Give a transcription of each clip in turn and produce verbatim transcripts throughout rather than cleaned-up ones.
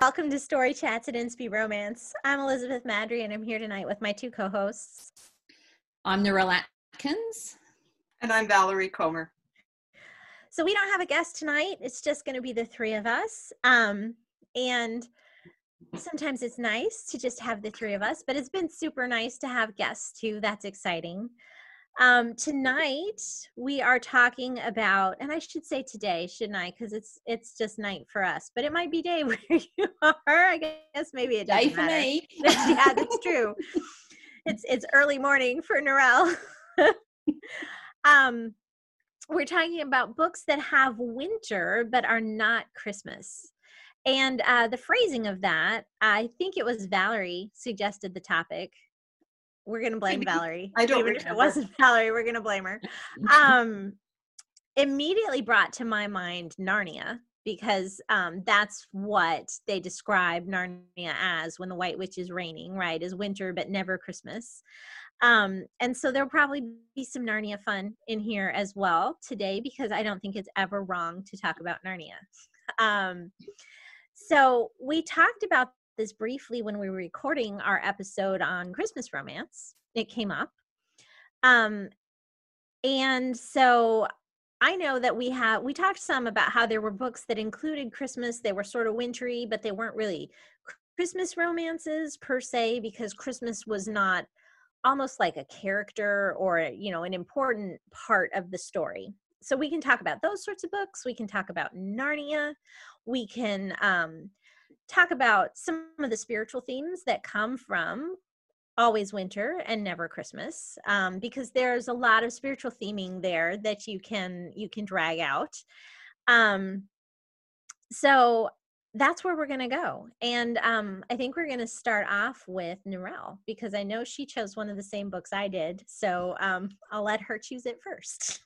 Welcome to Story Chats at Inspy Romance. I'm Elizabeth Madry, and I'm here tonight with my two co-hosts. I'm Narelle Atkins. And I'm Valerie Comer. So we don't have a guest tonight. It's just going to be the three of us. Um, and sometimes it's nice to just have the three of us, but it's been super nice to have guests too. That's exciting. Um, tonight we are talking about, and I should say today, shouldn't I? Because it's it's just night for us, but it might be day where you are. I guess maybe it doesn't Day for matter. me. Yeah, that's true. It's it's early morning for Narelle. um, we're talking about books that have winter but are not Christmas. And uh, the phrasing of that, I think it was Valerie suggested the topic. We're going to blame Valerie. I don't Even remember. if it wasn't Valerie, we're going to blame her. Um, immediately brought to my mind Narnia, because um, that's what they describe Narnia as when the White Witch is reigning, right? Is winter, but never Christmas. Um, and so there'll probably be some Narnia fun in here as well today, because I don't think it's ever wrong to talk about Narnia. Um, so we talked about this briefly when we were recording our episode on Christmas romance. It came up. Um, and so I know that we have, we talked some about how there were books that included Christmas. They were sort of wintry, but they weren't really Christmas romances per se, because Christmas was not almost like a character or, you know, an important part of the story. So we can talk about those sorts of books. We can talk about Narnia. We can um, talk about some of the spiritual themes that come from Always Winter and Never Christmas, um, because there's a lot of spiritual theming there that you can you can drag out. Um, so that's where we're going to go. And um, I think we're going to start off with Narelle, because I know she chose one of the same books I did. So um, I'll let her choose it first.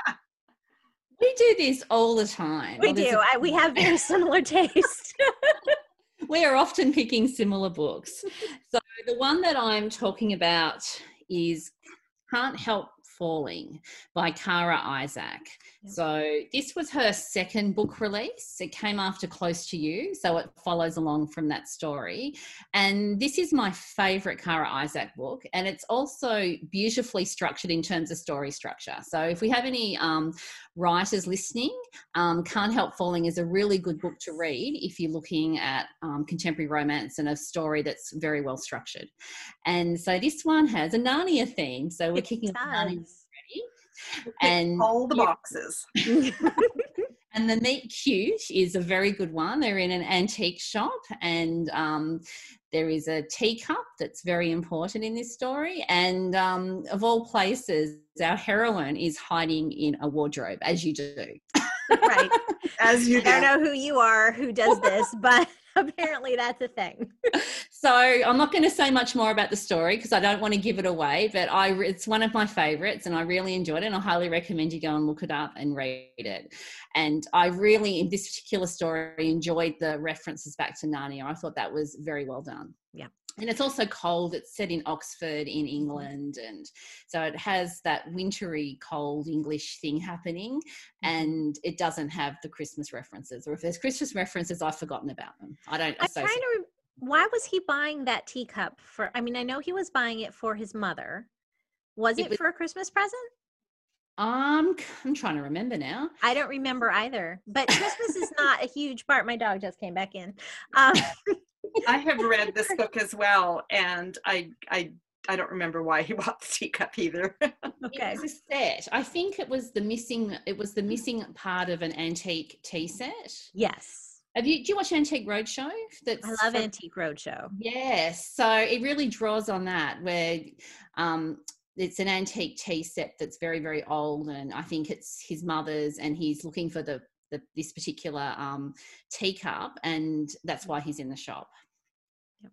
We do this all the time. We do. I, we have very similar taste. We are often picking similar books. So the one that I'm talking about is Can't Help Falling by Kara Isaac. Yep. So this was her second book release. It came after Close to You, so it follows along from that story. And this is my favourite Kara Isaac book, and it's also beautifully structured in terms of story structure. So if we have any um, writers listening, um, Can't Help Falling is a really good book to read if you're looking at um, contemporary romance and a story that's very well structured. And so this one has a Narnia theme, so we're it kicking off Narnia already. And all the yeah. boxes. And the Meet Cute is a very good one. They're in an antique shop, and um, there is a teacup that's very important in this story. And um, of all places, our heroine is hiding in a wardrobe, as you do. Right. As you do. I don't know who you are who does this, but apparently that's a thing. So I'm not going to say much more about the story because I don't want to give it away, but I it's one of my favorites and I really enjoyed it, and I highly recommend you go and look it up and read it. And I really, in this particular story, enjoyed the references back to Narnia. I thought that was very well done. Yeah. And it's also cold. It's set in Oxford in England. And so it has that wintry, cold English thing happening. And it doesn't have the Christmas references. Or if there's Christmas references, I've forgotten about them. I don't associate. I'm trying to, re- why was he buying that teacup for, I mean, I know he was buying it for his mother. Was it, it was, for a Christmas present? Um, I'm trying to remember now. I don't remember either. But Christmas is not a huge part. My dog just came back in. Um, I have read this book as well, and I I I don't remember why he bought the teacup either. Okay, it was a set. I think it was the missing. It was the missing part of an antique tea set. Yes. Have you? Do you watch Antique Roadshow? That's I love from, Antique Roadshow. Yes. So it really draws on that, where um, it's an antique tea set that's very very old, and I think it's his mother's, and he's looking for the. The, this particular um, teacup, and that's why he's in the shop. Yep.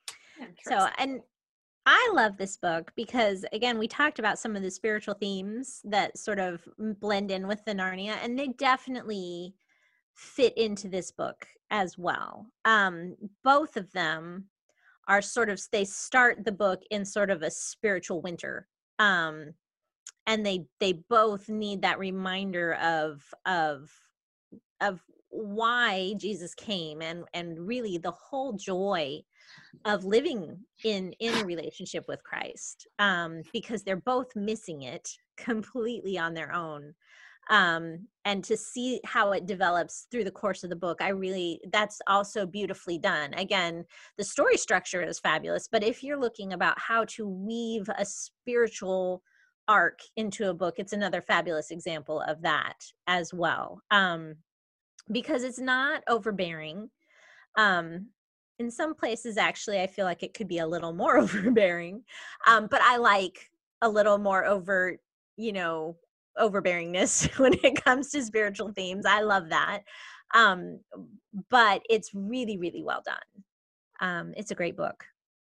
So, and I love this book because, again, we talked about some of the spiritual themes that sort of blend in with the Narnia, and they definitely fit into this book as well. Um, both of them are sort of, they start the book in sort of a spiritual winter. Um, and they they both need that reminder of of of why Jesus came, and and really the whole joy of living in in a relationship with Christ, um, because they're both missing it completely on their own. Um, and to see how it develops through the course of the book, I really, that's also beautifully done. Again, the story structure is fabulous, but if you're looking about how to weave a spiritual arc into a book, it's another fabulous example of that as well. Um, because it's not overbearing. Um, in some places, actually, I feel like it could be a little more overbearing. Um, but I like a little more overt, you know, overbearingness when it comes to spiritual themes. I love that. Um, but it's really, really well done. Um, it's a great book.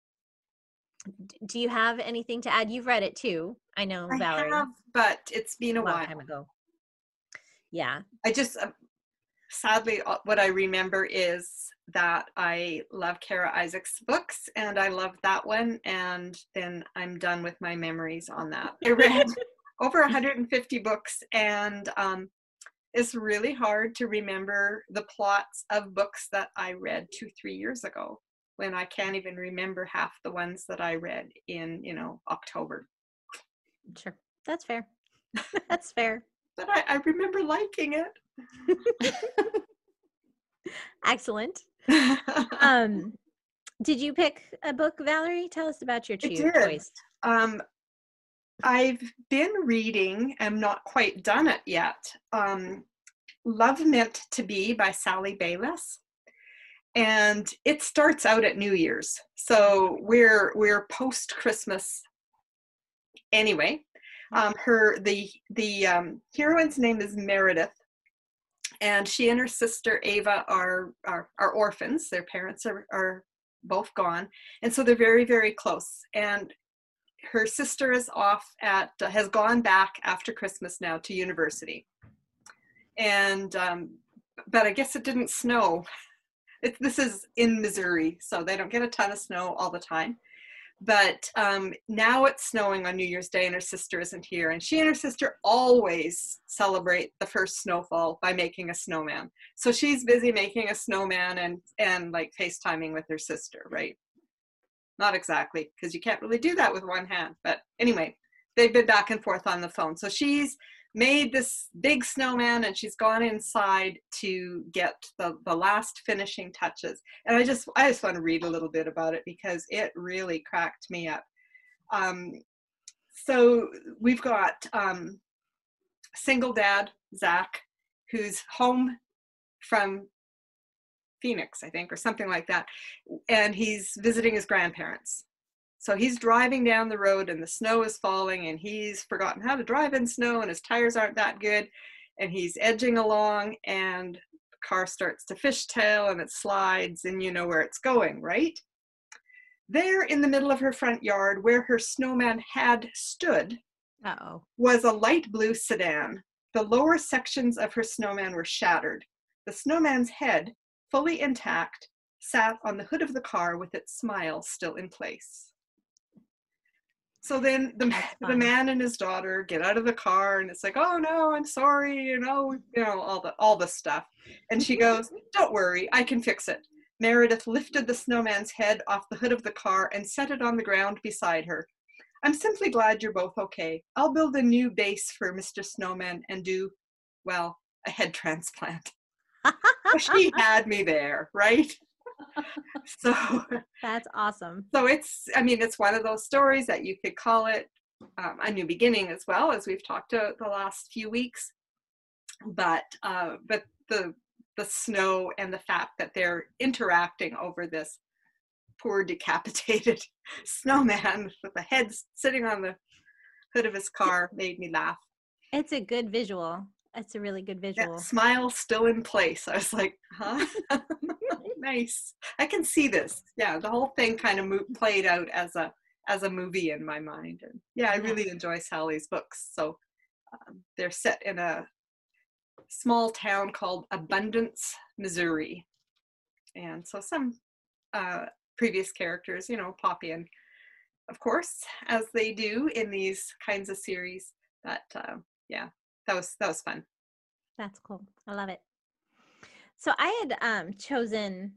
D- do you have anything to add? You've read it too. I know, I Valerie. have, but it's been a, a long while. time ago. Yeah. I just, uh, sadly, uh, what I remember is that I love Kara Isaac's books, and I love that one. And then I'm done with my memories on that. I read over one hundred fifty books, and um, it's really hard to remember the plots of books that I read two, three years ago, when I can't even remember half the ones that I read in, you know, October. Sure. That's fair. That's fair. But I, I remember liking it. Excellent. Um, did you pick a book, Valerie? Tell us about your cho- I did. choice. Um, I've been reading, I'm not quite done it yet, um, Love Meant to Be by Sally Bayliss. And it starts out at New Year's. So we're we're post-Christmas anyway. Um, her the the um, heroine's name is Meredith, and she and her sister Ava are are, are orphans. Their parents are, are both gone, and so they're very, very close. And her sister is off at uh, has gone back after Christmas now to university, and um, but I guess it didn't snow. It, this is in Missouri, so they don't get a ton of snow all the time. But um, now it's snowing on New Year's Day, and her sister isn't here. And she and her sister always celebrate the first snowfall by making a snowman. So she's busy making a snowman and and like FaceTiming with her sister, right? Not exactly, because you can't really do that with one hand. But anyway, they've been back and forth on the phone. So she's made this big snowman, and she's gone inside to get the, the last finishing touches. And I just I just want to read a little bit about it, because it really cracked me up. Um, so we've got um, single dad, Zach, who's home from Phoenix, I think, or something like that. And he's visiting his grandparents. So he's driving down the road, and the snow is falling, and he's forgotten how to drive in snow, and his tires aren't that good. And he's edging along, and the car starts to fishtail, and it slides, and you know where it's going, right? There in the middle of her front yard, where her snowman had stood, Uh-oh. was a light blue sedan. The lower sections of her snowman were shattered. The snowman's head, fully intact, sat on the hood of the car with its smile still in place. So then the, the man and his daughter get out of the car, and it's like, oh no, I'm sorry, you know, you know, all the all the stuff. And she goes, don't worry, I can fix it. Meredith lifted the snowman's head off the hood of the car and set it on the ground beside her. I'm simply glad you're both okay. I'll build a new base for Mister Snowman and do, well, a head transplant. She had me there, right? So that's awesome. So it's, I mean, it's one of those stories that you could call it um, a new beginning as well, as we've talked to the last few weeks. But uh, but the the snow and the fact that they're interacting over this poor decapitated snowman with the head sitting on the hood of his car made me laugh. It's a good visual. It's a really good visual. That smile still in place. I was like, huh? Nice. I can see this. Yeah, the whole thing kind of mo- played out as a as a movie in my mind. And yeah, I really enjoy Sally's books. So um, they're set in a small town called Abundance, Missouri. And so some uh, previous characters, you know, pop in, of course, as they do in these kinds of series. But uh, yeah, that was that was fun. That's cool. I love it. So I had um, chosen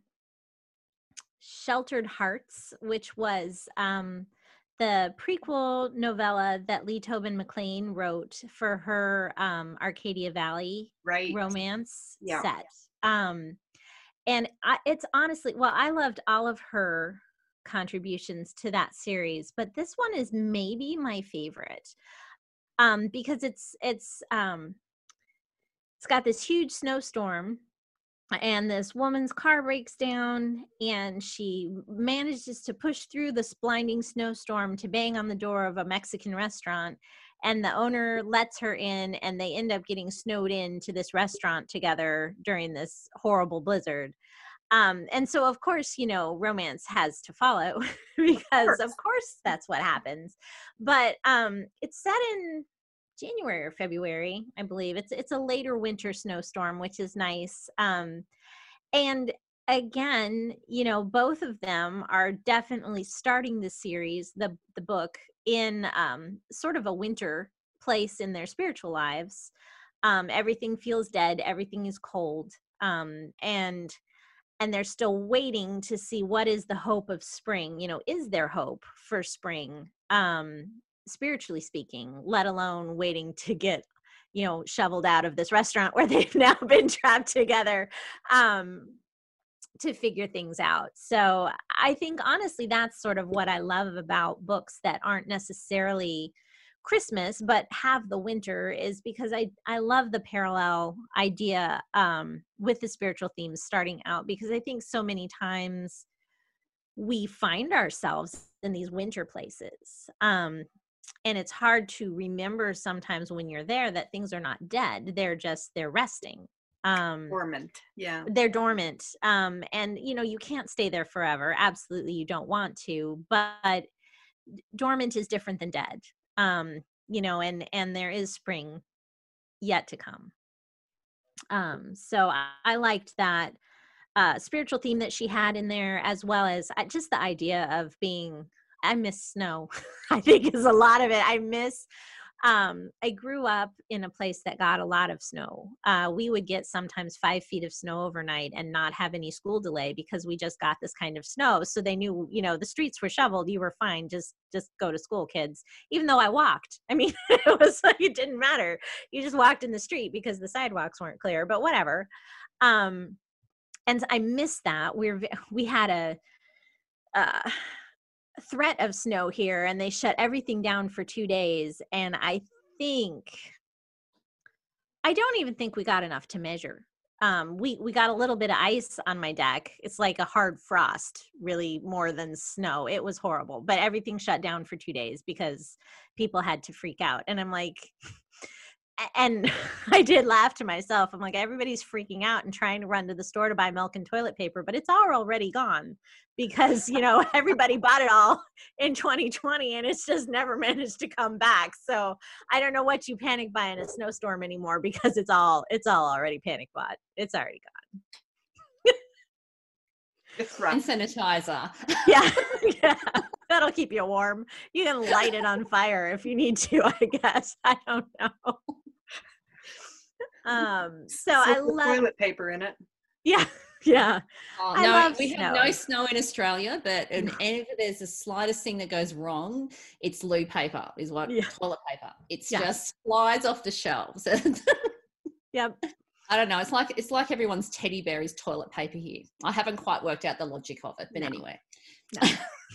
Sheltered Hearts, which was um, the prequel novella that Lee Tobin McLean wrote for her um, Arcadia Valley Right. romance Yeah. set. Um, and I, it's honestly, well, I loved all of her contributions to that series, but this one is maybe my favorite um, because it's it's um, it's got this huge snowstorm, and this woman's car breaks down, and she manages to push through this blinding snowstorm to bang on the door of a Mexican restaurant, and the owner lets her in, and they end up getting snowed in to this restaurant together during this horrible blizzard. Um, and so, of course, you know, romance has to follow because, of course, that's what happens. But um, it's set in January or February, I believe. It's it's a later winter snowstorm, which is nice. Um, and again, you know, both of them are definitely starting the series, the the book, in um, sort of a winter place in their spiritual lives. Um, everything feels dead. Everything is cold. Um, and and they're still waiting to see what is the hope of spring. You know, is there hope for spring? Um, spiritually speaking, let alone waiting to get, you know, shoveled out of this restaurant where they've now been trapped together um, to figure things out. So I think honestly, that's sort of what I love about books that aren't necessarily Christmas, but have the winter, is because I, I love the parallel idea um, with the spiritual themes starting out, because I think so many times we find ourselves in these winter places. Um, and it's hard to remember sometimes when you're there that things are not dead. They're just, they're resting. Um, Dormant. Yeah. They're dormant. Um, and, you know, you can't stay there forever. Absolutely. You don't want to, but dormant is different than dead. Um, you know, and, and there is spring yet to come. Um, so I, I liked that uh, spiritual theme that she had in there, as well as uh, just the idea of being, I miss snow, I think is a lot of it. I miss, um, I grew up in a place that got a lot of snow. Uh, we would get sometimes five feet of snow overnight and not have any school delay because we just got this kind of snow. So they knew, you know, the streets were shoveled. You were fine. Just, just go to school, kids. Even though I walked, I mean, it was like, it didn't matter. You just walked in the street because the sidewalks weren't clear, but whatever. Um, and I miss that. We're, we had a, uh, threat of snow here, and they shut everything down for two days. And I think, I don't even think we got enough to measure. Um, we, we got a little bit of ice on my deck. It's like a hard frost, really, more than snow. It was horrible, but everything shut down for two days because people had to freak out. And I'm like, and I did laugh to myself. I'm like, everybody's freaking out and trying to run to the store to buy milk and toilet paper, but it's all already gone because, you know, everybody bought it all in twenty twenty and it's just never managed to come back. So I don't know what you panic buy in a snowstorm anymore because it's all, it's all already panic bought. It's already gone. It's rough. And sanitizer. Yeah. Yeah. That'll keep you warm. You can light it on fire if you need to, I guess. I don't know. Um, so Soak I with love toilet paper in it. Yeah, yeah. Oh, I no, love we snow. have no snow in Australia, but whenever there's the slightest thing that goes wrong, it's loo paper, is what Yeah. toilet paper. It's Yeah. just flies off the shelves. Yep. I don't know. It's like it's like everyone's teddy bear is toilet paper here. I haven't quite worked out the logic of it, but No. anyway. No.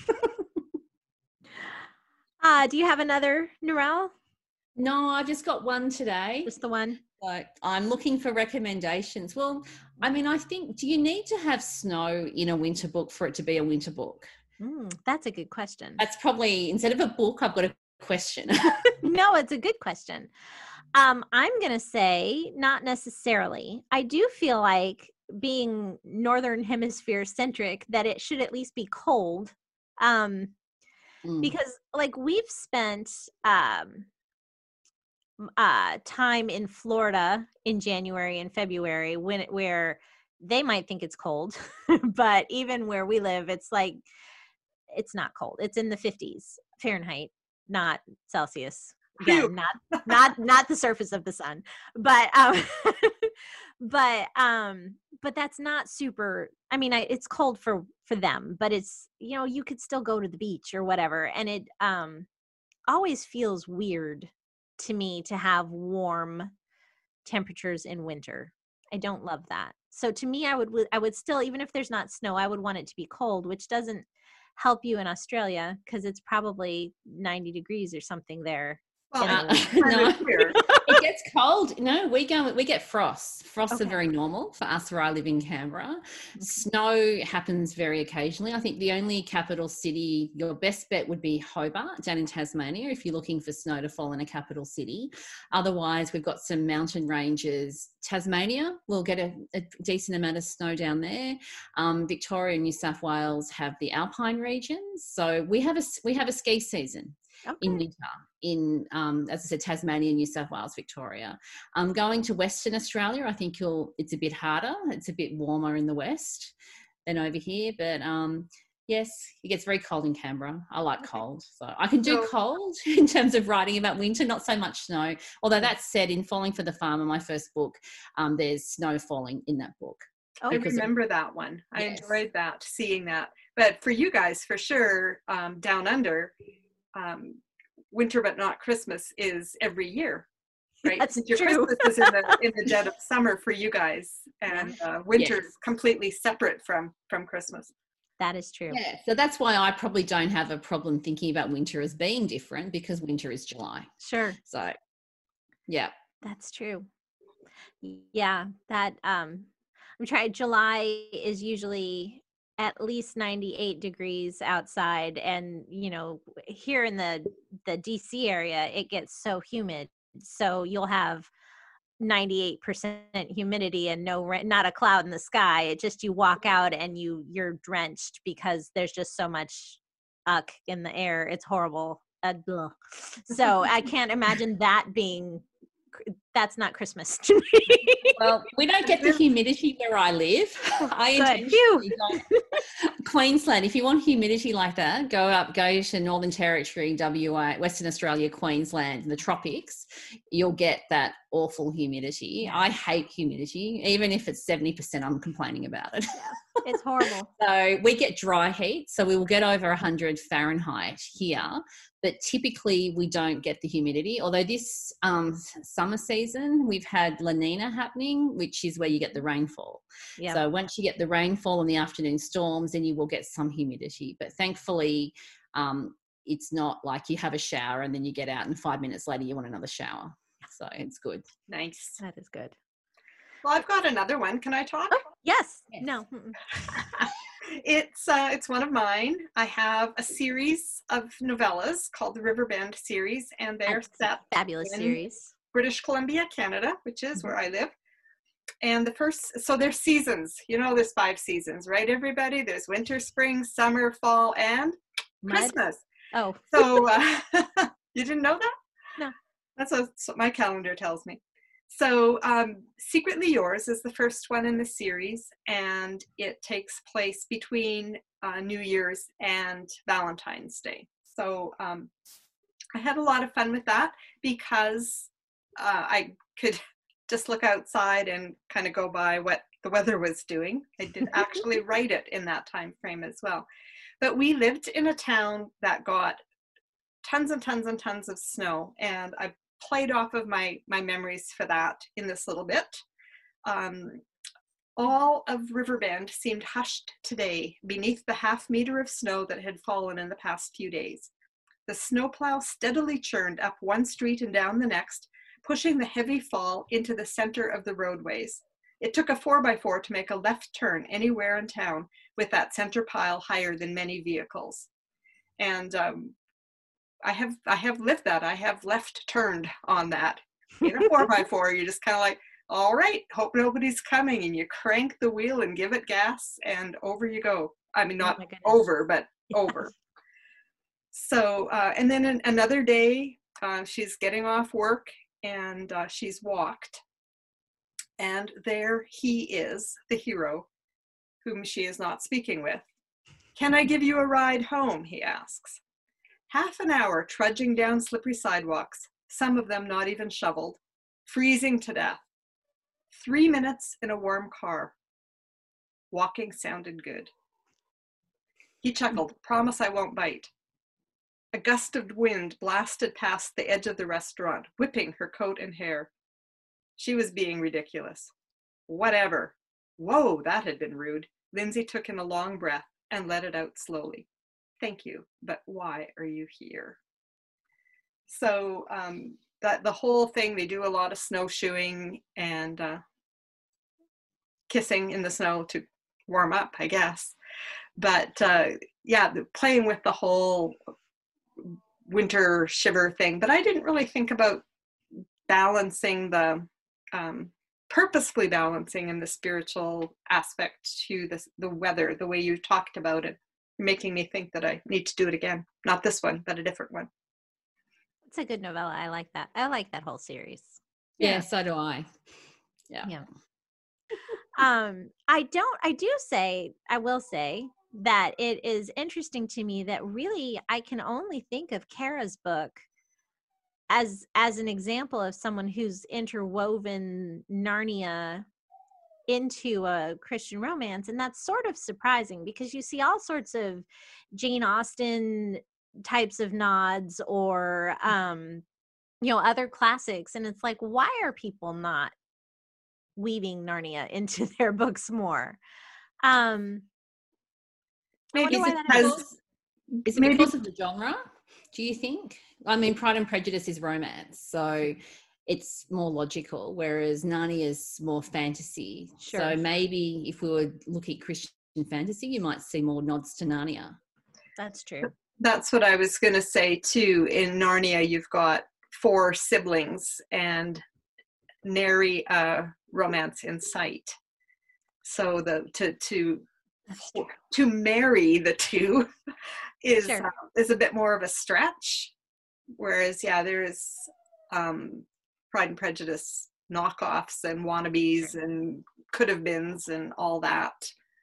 uh, do you have another, Narelle? No, I've just got one today. Just the one? Like, I'm looking for recommendations. Well, I mean, I think, do you need to have snow in a winter book for it to be a winter book? Mm, that's a good question. That's probably, instead of a book, I've got a question. No, it's a good question. Um, I'm going to say not necessarily. I do feel like, being Northern Hemisphere centric, that it should at least be cold. Um, Mm. because like we've spent um, uh, time in Florida in January and February when it, where they might think it's cold, but even where we live, it's like, it's not cold. It's in the fifties Fahrenheit, not Celsius. Again, not, not, not the surface of the sun, but, um, but um but that's not super. I mean, I, it's cold for for them, but it's, you know, you could still go to the beach or whatever, and it um always feels weird to me to have warm temperatures in winter. I don't love that. So to me, I would I would still, even if there's not snow, I would want it to be cold, which doesn't help you in Australia because it's probably ninety degrees or something there. Well, Uh, uh, no, it gets cold. No, we go. We get frosts. Frosts Okay. are very normal for us where I live in Canberra. Okay. Snow happens very occasionally. I think the only capital city, your best bet would be Hobart down in Tasmania if you're looking for snow to fall in a capital city. Otherwise, we've got some mountain ranges. Tasmania will get a, a decent amount of snow down there. Um, Victoria and New South Wales have the alpine regions, so we have a we have a ski season. Okay. In winter, in um, as I said, Tasmania, New South Wales, Victoria. Um, going to Western Australia, I think you'll. It's a bit harder. It's a bit warmer in the west than over here, but um, yes, it gets very cold in Canberra. I like cold, so I can do So- cold in terms of writing about winter. Not so much snow. Although that said, in Falling for the Farmer, my first book, um, there's snow falling in that book. Oh, I because of- remember that one. I Yes. enjoyed that, seeing that. But for you guys, for sure, um, down under, um, winter but not Christmas is every year, right? That's Since your true. Christmas is in the in the dead of summer for you guys, and uh, winter Yes. is completely separate from from Christmas. that is true. Yeah, so that's why I probably don't have a problem thinking about winter as being different because winter is July. Sure. So, yeah. That's true. Yeah, that um I'm trying. July is usually at least ninety-eight degrees outside, and you know, here in the the D C area it gets so humid, so you'll have ninety-eight percent humidity and no ra- not a cloud in the sky. It just, you walk out and you you're drenched because there's just so much uck in the air. It's horrible. Uh, blah. So I can't imagine that being, that's not Christmas to me. Well, we don't get the humidity where I live. I Good. intentionally don't. Queensland, if you want humidity like that, go up, go to Northern Territory, W A, Western Australia, Queensland, the tropics. You'll get that awful humidity. I hate humidity. Even if it's seventy percent, I'm complaining about it. It's horrible. So we get dry heat. So we will get over one hundred Fahrenheit here. But typically we don't get the humidity. Although this um, summer season, we've had La Nina happening, which is where you get the rainfall. Yeah. So once you get the rainfall and the afternoon storms, then you will get some humidity. But thankfully, um, it's not like you have a shower and then you get out and five minutes later you want another shower. So it's good. Nice. That is good. Well, I've got another one. Can I talk? Oh, yes. Yes. No. Mm-mm. It's uh, it's one of mine. I have a series of novellas called the Riverbend series, and they're That's a set fabulous in series. British Columbia, Canada, which is Mm-hmm. where I live. And the first, so there's seasons. You know, there's five seasons, right, everybody? There's winter, spring, summer, fall, and Mud? Christmas. Oh, So uh, you didn't know that? No. That's what, that's what my calendar tells me. So um, Secretly Yours is the first one in the series, and it takes place between uh, New Year's and Valentine's Day. So um, I had a lot of fun with that because uh, I could just look outside and kind of go by what the weather was doing. I did actually write it in that time frame as well. But we lived in a town that got tons and tons and tons of snow, and I played off of my my memories for that in this little bit. Um, all of Riverbend seemed hushed today beneath the half meter of snow that had fallen in the past few days. The snowplow steadily churned up one street and down the next, pushing the heavy fall into the center of the roadways. It took a four by four to make a left turn anywhere in town with that center pile higher than many vehicles. And um, I have I have lived that. I have left turned on that. In a four by four, you're just kind of like, all right, hope nobody's coming, and you crank the wheel and give it gas, and over you go. I mean, Oh not my goodness. over, but over. So, uh, and then an, another day, uh, she's getting off work, and uh, she's walked, and there he is, the hero, whom she is not speaking with. Can I give you a ride home? He asks. Half an hour trudging down slippery sidewalks, some of them not even shoveled, freezing to death. Three minutes in a warm car. Walking sounded good. He chuckled. Promise I won't bite. A gust of wind blasted past the edge of the restaurant, whipping her coat and hair. She was being ridiculous. Whatever. Whoa, that had been rude. Lindsay took in a long breath and let it out slowly. Thank you, but why are you here? So um, that the whole thing, they do a lot of snowshoeing and uh, kissing in the snow to warm up, I guess. But uh, yeah, playing with the whole winter shiver thing. But I didn't really think about balancing the, um, purposefully balancing in the spiritual aspect to the, the weather, the way you talked about it, making me think that I need to do it again. Not this one, but a different one. It's a good novella. I like that. I like that whole series. Yeah, Yeah. so do I. Yeah. Yeah. um, I don't, I do say, I will say that it is interesting to me that really I can only think of Kara's book as, as an example of someone who's interwoven Narnia into a Christian romance. And that's sort of surprising because you see all sorts of Jane Austen types of nods or, um, you know, other classics. And it's like, why are people not weaving Narnia into their books more? Um, I Maybe wonder Is why it that is. because, is it Maybe- because of the genre, do you think? I mean, Pride and Prejudice is romance, so it's more logical, whereas Narnia is more fantasy. Sure. So maybe if we were looking at Christian fantasy, you might see more nods to Narnia. That's true. That's what I was going to say too. In Narnia, you've got four siblings and nary a romance in sight. So the to to to marry the two is Sure. uh, is a bit more of a stretch. Whereas, yeah, there's um, Pride and Prejudice knockoffs and wannabes Sure. and could have beens and all that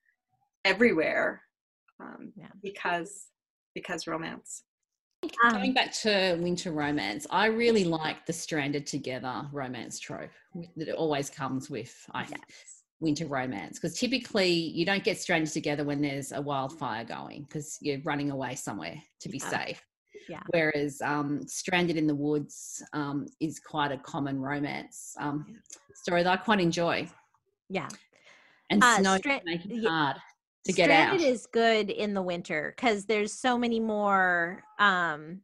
everywhere um, Yeah. because because romance. Coming Um, back to winter romance, I really like the stranded together romance trope that it always comes with I, yes. winter romance, because typically you don't get stranded together when there's a wildfire going because you're running away somewhere to be Yeah. safe. Yeah. Whereas um, Stranded in the Woods um, is quite a common romance um, story that I quite enjoy. Yeah. And Uh, snow Stra- can make it yeah. hard to get Stranded out. is good in the winter because there's so many more um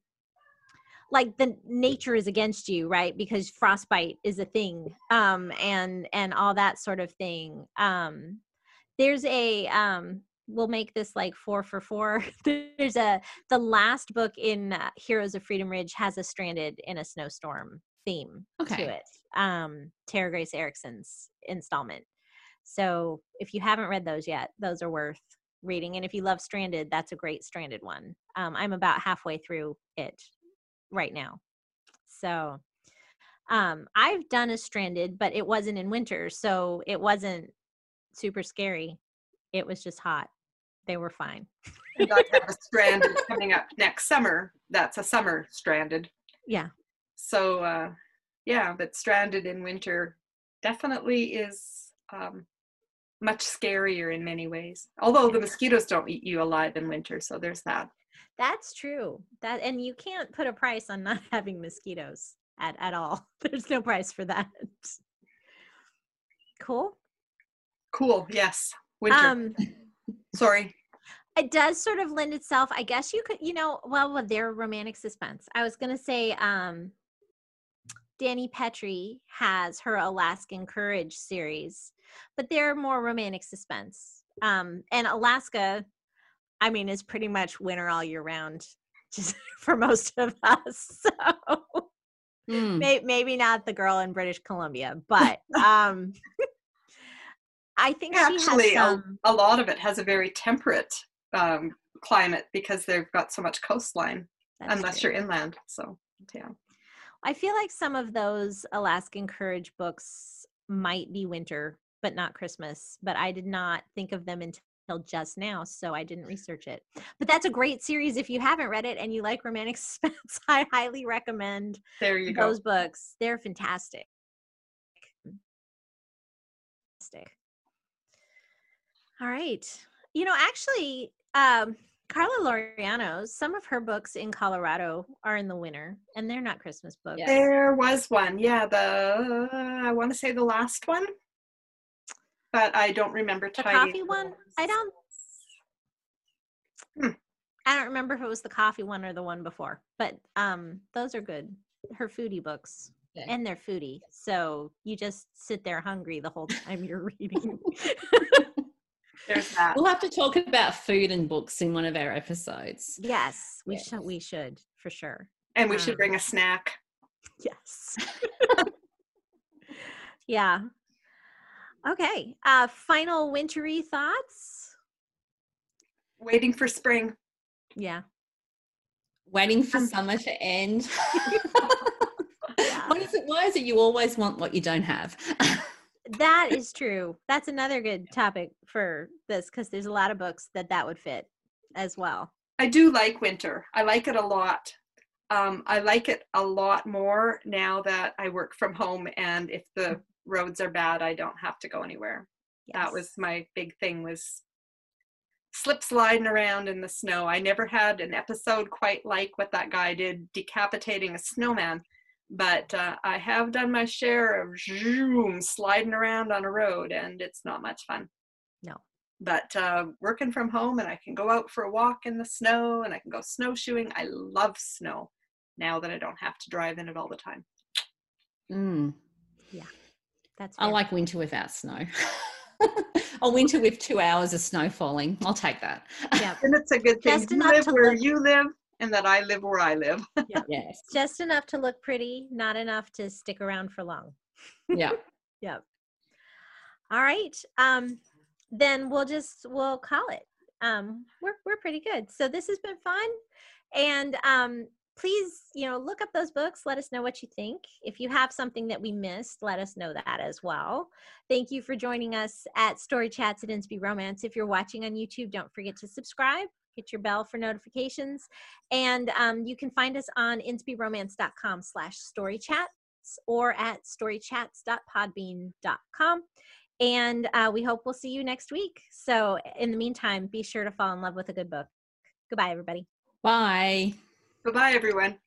like the nature is against you, right? Because frostbite is a thing, um and and all that sort of thing. Um there's a um we'll make this like four for four. There's a the last book in uh, Heroes of Freedom Ridge has a stranded in a snowstorm theme Okay. to it. Um Tara Grace Erickson's installment. So if you haven't read those yet, those are worth reading. And if you love Stranded, that's a great Stranded one. Um, I'm about halfway through it right now. So um, I've done a Stranded, but it wasn't in winter. So it wasn't super scary. It was just hot. They were fine. And I have a Stranded coming up next summer. That's a summer Stranded. Yeah. So, uh, yeah, but Stranded in winter definitely is um, much scarier in many ways. Although the mosquitoes don't eat you alive in winter, so there's that. That's true. That and you can't put a price on not having mosquitoes at, at all. There's no price for that. Cool. Cool. Yes. Winter. Um, Sorry. It does sort of lend itself, I guess you could, you know, well, well they're romantic suspense. I was going to say, um, Danny Petrie has her Alaskan Courage series, but they're more romantic suspense. Um, and Alaska, I mean, is pretty much winter all year round, just for most of us. So Mm. may, maybe not the girl in British Columbia, but um, I think she Actually, has some. a, a lot of it has a very temperate um, climate because they've got so much coastline, unless true. you're inland. So, yeah. I feel like some of those Alaskan Courage books might be winter, but not Christmas. But I did not think of them until just now, so I didn't research it. But that's a great series. If you haven't read it and you like romantic suspense, I highly recommend There you go. those books. They're fantastic. fantastic. All right. You know, actually, um, Carla Laureano's, some of her books in Colorado are in the winter, and they're not Christmas books. Yeah. There was one. Yeah, the, I want to say the last one, but I don't remember. The coffee one? I don't, Hmm. I don't remember if it was the coffee one or the one before, but um, those are good. Her foodie books. Yeah. And they're foodie. So you just sit there hungry the whole time you're reading. There's that. We'll have to talk about food and books in one of our episodes. Yes, we Yes. should. We should for sure. And we should Um, bring a snack. Yes. Yeah. Okay. Uh, final wintry thoughts. Waiting for spring. Yeah. Waiting for Um, summer to end. Yeah. Why is it? Why is it you always want what you don't have? That is true. That's another good topic for this because there's a lot of books that that would fit as well. I do like winter. I like it a lot. Um, I like it a lot more now that I work from home, and if the roads are bad, I don't have to go anywhere. That Yes. was my big thing, was slip sliding around in the snow. I never had an episode quite like what that guy did, decapitating a snowman, but uh, I have done my share of zoom sliding around on a road, and it's not much fun. No. But uh, working from home, and I can go out for a walk in the snow, and I can go snowshoeing. I love snow now that I don't have to drive in it all the time. Mm. That's I fair. like winter without snow. Or winter with two hours of snow falling. I'll take that. Yeah. And it's a good thing Just you enough live to where look- you live, and that I live where I live. Yes. Just enough to look pretty, not enough to stick around for long. Yeah. Yep. All right. Um, then we'll just we'll call it. Um, we're we're pretty good. So this has been fun, and um, please, you know, look up those books. Let us know what you think. If you have something that we missed, let us know that as well. Thank you for joining us at Story Chats at Inspy Romance. If you're watching on YouTube, don't forget to subscribe. Hit your bell for notifications, and um, you can find us on inspyromance.com slash storychats or at storychats dot podbean dot com. And uh, we hope we'll see you next week. So in the meantime, be sure to fall in love with a good book. Goodbye, everybody. Bye. Bye-bye, everyone.